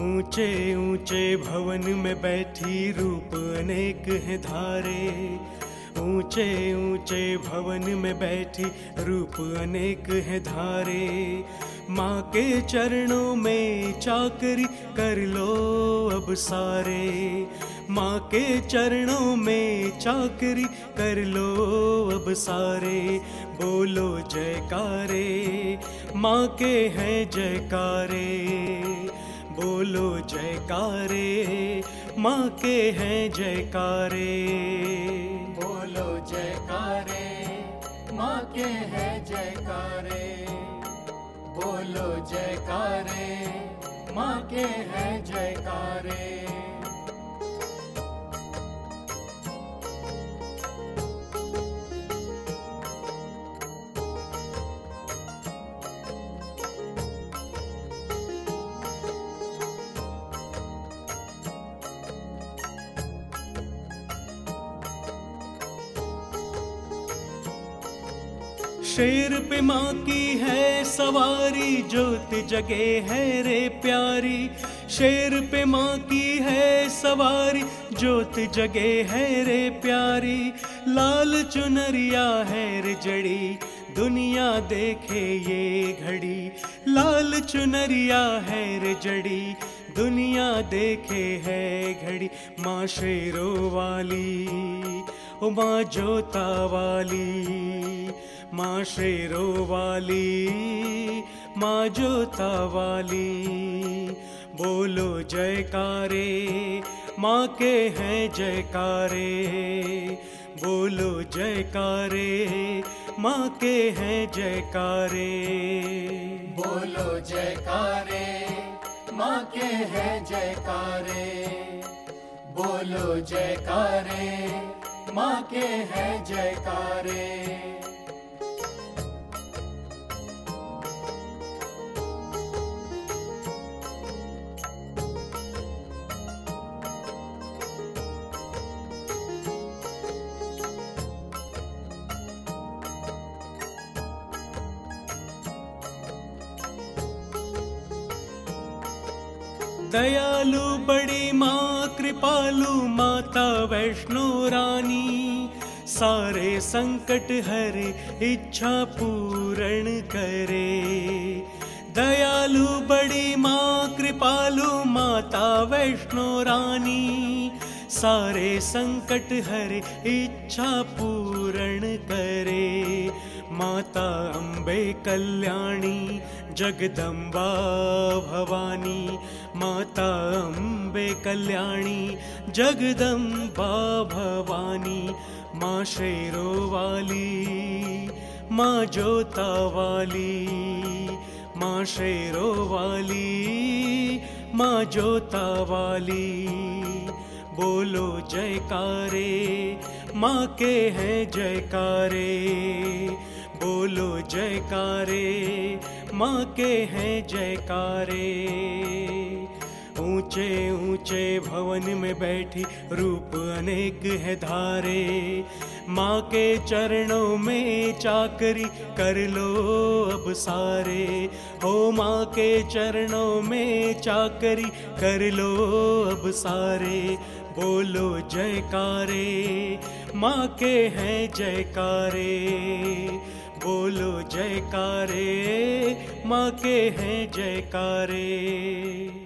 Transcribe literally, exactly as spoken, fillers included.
ऊंचे ऊंचे भवन में बैठी रूप अनेक हैं धारे। ऊंचे ऊंचे भवन में बैठी रूप अनेक हैं धारे। माँ के चरणों में चाकरी कर लो अब सारे। माँ के चरणों में चाकरी कर लो अब सारे। बोलो जयकारे, माँ के हैं जयकारे। बोलो जयकारे, माँ के हैं जयकारे। बोलो जयकारे, माँ के हैं जयकारे। बोलो जयकारे, माँ के हैं जयकारे। शेर पे माँ की है सवारी, ज्योत जगे है रे प्यारी। शेर पे माँ की है सवारी, ज्योत जगे है रे प्यारी। लाल चुनरिया है रे जड़ी, दुनिया देखे ये घड़ी। लाल चुनरिया है रे जड़ी, दुनिया देखे है घड़ी। माँ शेरों वाली, ओ माँ जोता वाली। माँ शेरों वाली, माँ जोता वाली। बोलो जयकारे, माँ के हैं जयकारे। बोलो जयकारे, माँ के हैं जयकारे। बोलो जयकारे, माँ के हैं जयकारे। बोलो जयकारे, माँ के हैं जयकारे। दयालु बड़ी माँ कृपालु माता वैष्णो रानी। सारे संकट हरे इच्छा पूर्ण करे। दयालु बड़ी माँ कृपालु माता वैष्णो रानी। सारे संकट हरे इच्छा पूर्ण करे। माता अम्बे कल्याणी जगदम्बा भवानी। माता अम्बे कल्याणी जगदम्बा भवानी। माँ शेरों वाली, माँ जोता वाली। माँ शेरों वाली, माँ जोता वाली। बोलो जयकारे, माँ के हैं जयकारे। बोलो जयकारे, माँ के हैं जयकारे। ऊंचे ऊंचे भवन में बैठी रूप अनेक है धारे। माँ के चरणों में चाकरी कर लो अब सारे। हो माँ के चरणों में चाकरी कर लो अब सारे। बोलो जयकारे, माँ के हैं जयकारे। बोलो जयकारे, माँ के हैं जयकारे।